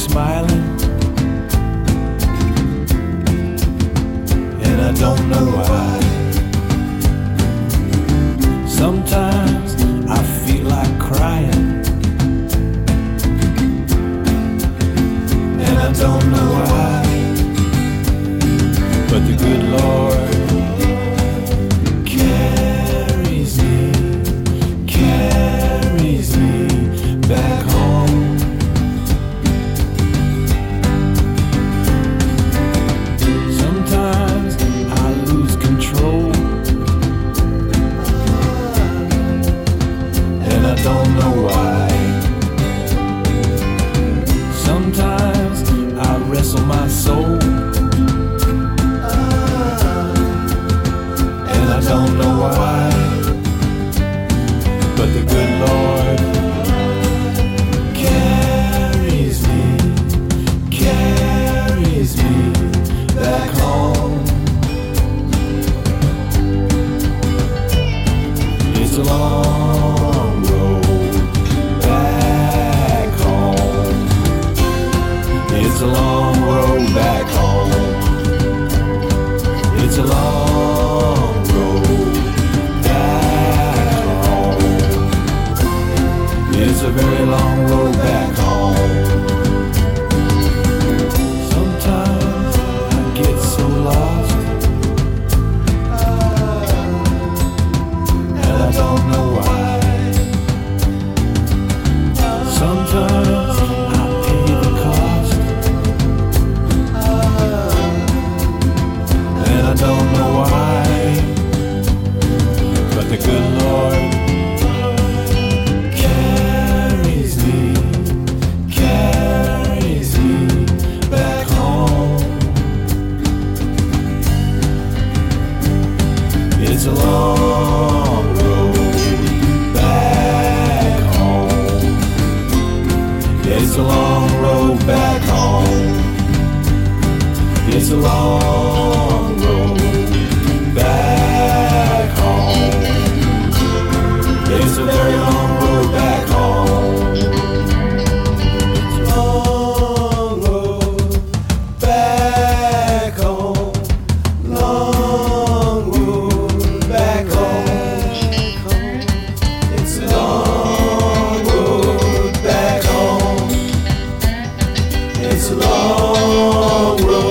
smiling, and I don't know why. Sometimes I feel like crying, and I don't know why. But the good Lord carries me back home. Sometimes I lose control, and I don't know why. Sometimes I wrestle my soul, and I don't know why. But the good Lord carries me back home. It's a long road back home. It's a long road back home. It's a long road back home. It's a very long road back home. Sometimes I get so lost, and I don't know why. Sometimes I pay the cost, and I don't know why. But the good Lord carries me back home. It's a long road back home. It's a long road back home. It's a long road back home. It's a very long road back home. Long road back home. Long road back home. It's a long road back home. It's a long road